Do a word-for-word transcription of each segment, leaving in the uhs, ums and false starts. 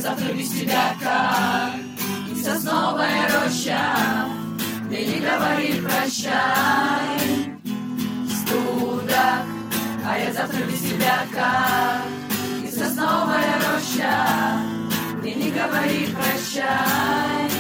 завтра без тебя как и сосновая роща, мне не говори прощай. Студак, а я завтра без тебя как и сосновая роща, мне не говори прощай.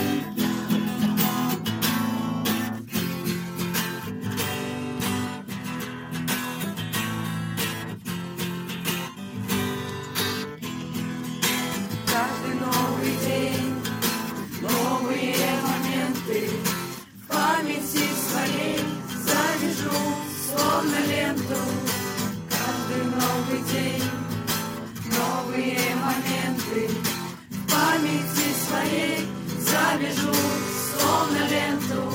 Каждый новый день, новые моменты в памяти своей завяжу, словно ленту. Каждый новый день, новые моменты в памяти своей завяжу, словно ленту.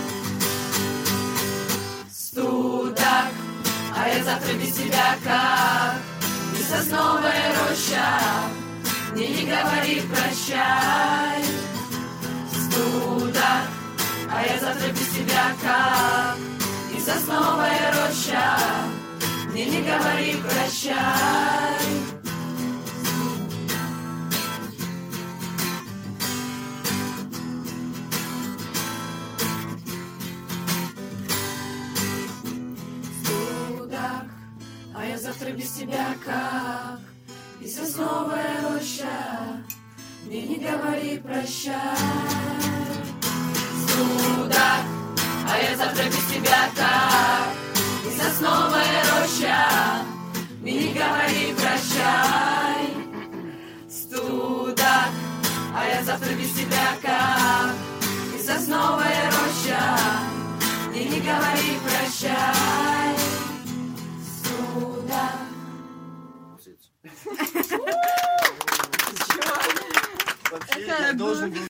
Студак, а я завтра без тебя как и сосновая роща, мне не говори прощай. Студак, а я завтра без тебя как и сосновая роща, мне не говори прощай. Студак, а я завтра без тебя как и сосновая роща, мне не говори прощай. Студак, а я завтра без тебя как и сосновая роща, мне не говори прощай. Студак, а я завтра без тебя как и сосновая роща, мне не говори прощай. Студак. Вообще, я должен был